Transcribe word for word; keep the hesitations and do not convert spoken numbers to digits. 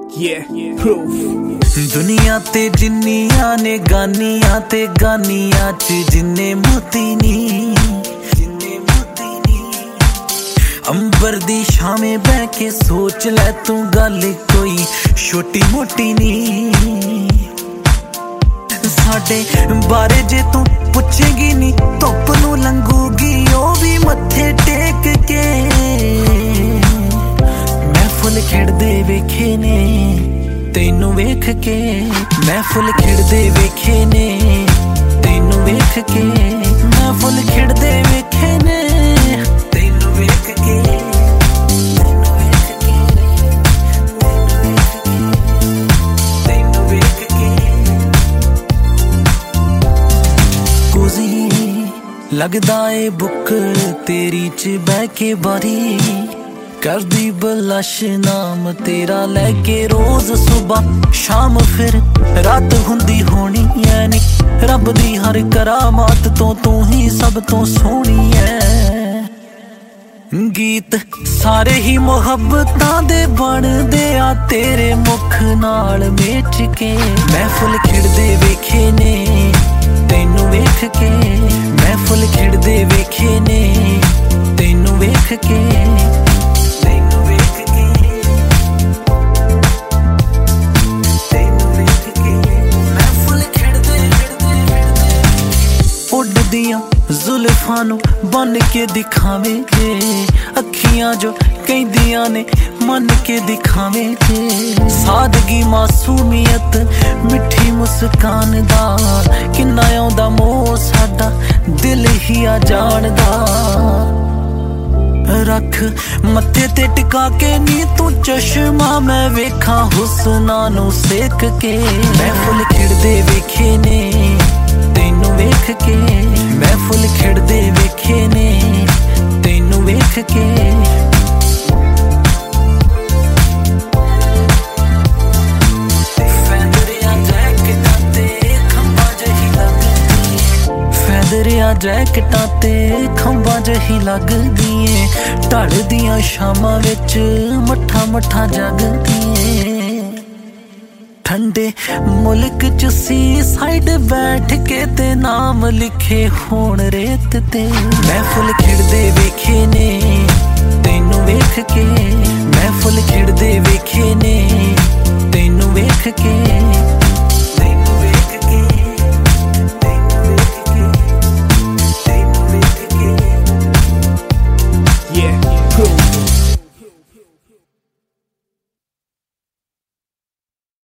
Yeah, proof. दुनिया ते जिन्नियां ने गानियां ते गानियां च जिन्ने मोती नी, जिन्ने मोती नी। अंबर दी छावें बह के सोच लै तू गल कोई छोटी मोटी नी। साडे बारे जे तू पुछेगी नी धुप नू लंघूगी ओ भी मत्थे टेक के। मैं फुल खिड़दे वेखे ने तेनू वेख के, मैं फुल खिड़दे वेखे ने तेनू वेख के, मैं फुल खिड़दे वेखे ने तेनू वेख के, तेनू वेख के, तेनू वेख के। कुजी लगदा ए बुक तेरी च बह के बारी करदी बलश नाम तेरा लैके रोज सुबह शाम फिर रात हुंदी होनी है नी। रब दी हर करामात तो तू ही सब तो सोहनी है। गीत सारे ही मुहब्बतां दे बनदे आ तेरे मुख नाल मेच के। मैं फुल खिड़दे वेखे ने तेनू वेख के, मैं फुल खिड़दे वेखे ने तेनू वेख के। जुल्फां नू बन के दिखावेंगे अखियां जो कहदियां ने मन के दिखावेंगे। सादगी मासूमियत मिठी मुस्कान दा किन्ना आउंदा मोह साडा दिल ही आ जानदा। रख मत्थे ते टिका के नी तू चश्मा मैं वेखा हुस्ना नू सेक के। मैं फुल खिड़दे वेखे ने तेनू वेख के, मैं फुल खिड़दे वेखे ने तेनू वेख के। फैदरिया जैकटां ते खंबां जही लगदी, फैदरिया जैकटां ते खंबां जही लगदी ऐ। ढलदियां शामां विच मट्ठा मट्ठा जगदी ऐ। ठंडे मुल्क च सी साइड बैठ के ते नाम लिखे होण रेत ते। मैं फुल खिड़दे वेखे